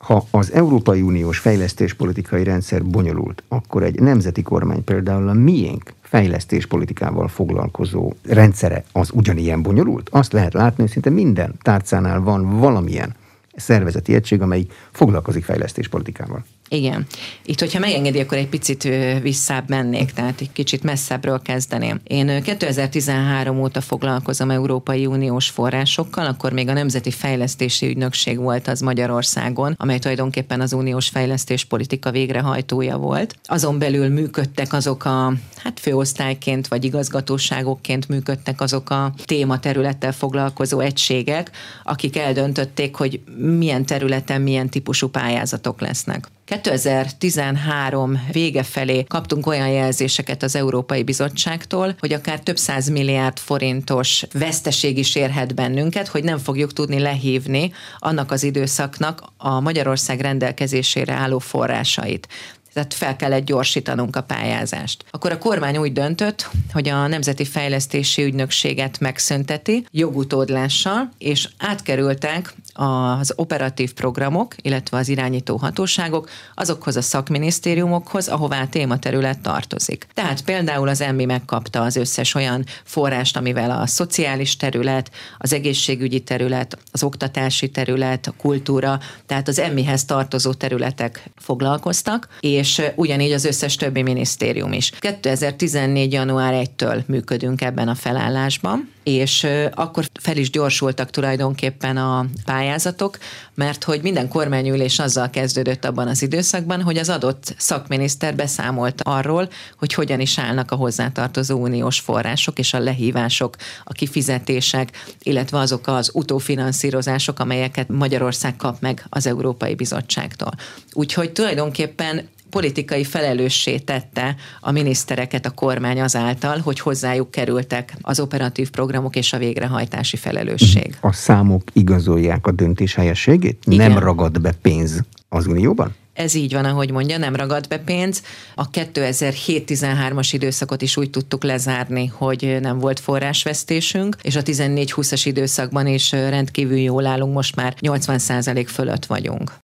Ha az Európai Uniós fejlesztéspolitikai rendszer bonyolult, akkor egy nemzeti kormány, például a miénk fejlesztéspolitikával foglalkozó rendszere az ugyanilyen bonyolult? Azt lehet látni, hogy szinte minden tárcánál van valamilyen szervezeti egység, amely foglalkozik fejlesztéspolitikával. Igen. Itt, hogyha megengedi, akkor egy picit visszább mennék, tehát egy kicsit messzebbről kezdeném. Én 2013 óta foglalkozom Európai Uniós forrásokkal, akkor még a Nemzeti Fejlesztési Ügynökség volt az Magyarországon, amely tulajdonképpen az uniós fejlesztéspolitika végrehajtója volt. Azon belül működtek azok a, főosztályként vagy igazgatóságokként működtek azok a tématerülettel foglalkozó egységek, akik eldöntötték, hogy milyen területen milyen típusú pályázatok lesznek. 2013 vége felé kaptunk olyan jelzéseket az Európai Bizottságtól, hogy akár több 100 milliárd forintos veszteség is érhet bennünket, hogy nem fogjuk tudni lehívni annak az időszaknak a Magyarország rendelkezésére álló forrásait. Tehát fel kellett gyorsítanunk a pályázást. Akkor a kormány úgy döntött, hogy a Nemzeti Fejlesztési Ügynökséget megszünteti jogutódlással, és átkerültek az operatív programok, illetve az irányító hatóságok azokhoz a szakminisztériumokhoz, ahová a tématerület tartozik. Tehát például az EMMI megkapta az összes olyan forrást, amivel a szociális terület, az egészségügyi terület, az oktatási terület, a kultúra, tehát az EMMI-hez tartozó területek foglalkoztak, és ugyanígy az összes többi minisztérium is. 2014. január 1-től működünk ebben a felállásban, és akkor fel is gyorsultak tulajdonképpen a pályázatok, mert hogy minden kormányülés azzal kezdődött abban az időszakban, hogy az adott szakminiszter beszámolt arról, hogy hogyan is állnak a hozzátartozó uniós források és a lehívások, a kifizetések, illetve azok az utófinanszírozások, amelyeket Magyarország kap meg az Európai Bizottságtól. Úgyhogy tulajdonképpen politikai felelőssé tette a minisztereket a kormány azáltal, hogy hozzájuk kerültek az operatív programok és a végrehajtási felelősség. A számok igazolják a döntés helyességét? Igen. Nem ragad be pénz az Unióban? Ez így van, ahogy mondja, nem ragad be pénz. A 2007-13-as időszakot is úgy tudtuk lezárni, hogy nem volt forrásvesztésünk, és a 14-20-as időszakban is rendkívül jól állunk, most már 80% fölött vagyunk.